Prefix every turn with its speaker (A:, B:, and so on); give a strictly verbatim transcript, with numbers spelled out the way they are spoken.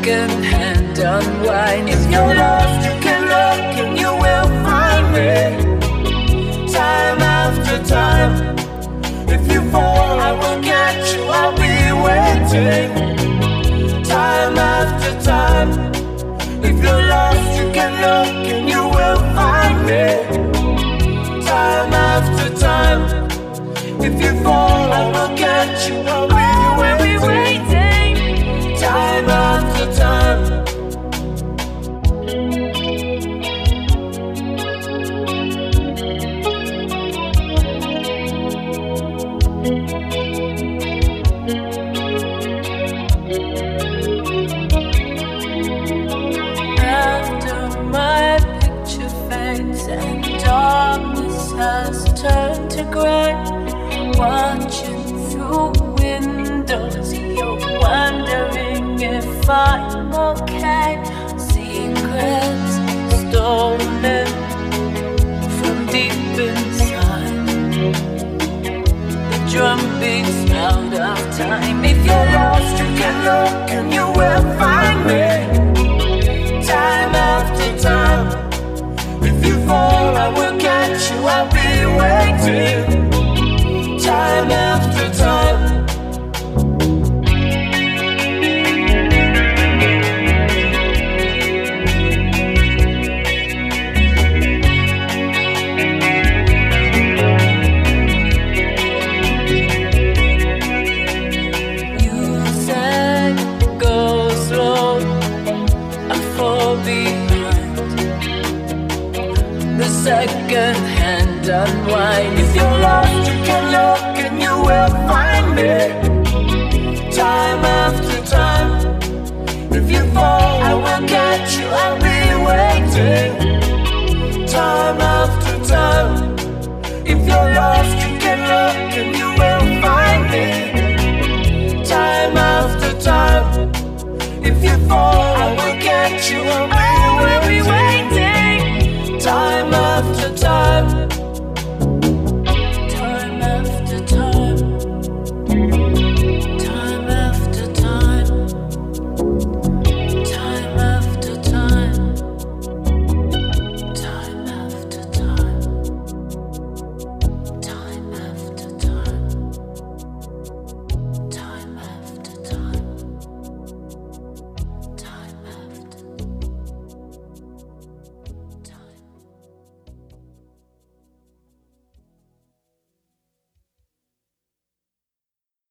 A: second-hand unwind. If you're lost, you can look and you will find me. Time after time. If you fall, I will catch you, I'll be waiting. Time after time. If you're lost, you can look and you will find me. Time after time. If you fall, I will catch you, I'll be waiting. Time after time. Has turned to grey. Watching through windows, you're wondering if I'm okay. Secrets stolen from deep inside. The drum beats out of time. If you're lost, you can look and you will find me. Time after time. If you fall, I will catch you, I'll be waiting. Time after time. You said go slow, I fall behind. The second-hand unwind. If you're lost, you can look and you will find me. Time after time. If you fall, I will catch you, I'll be waiting.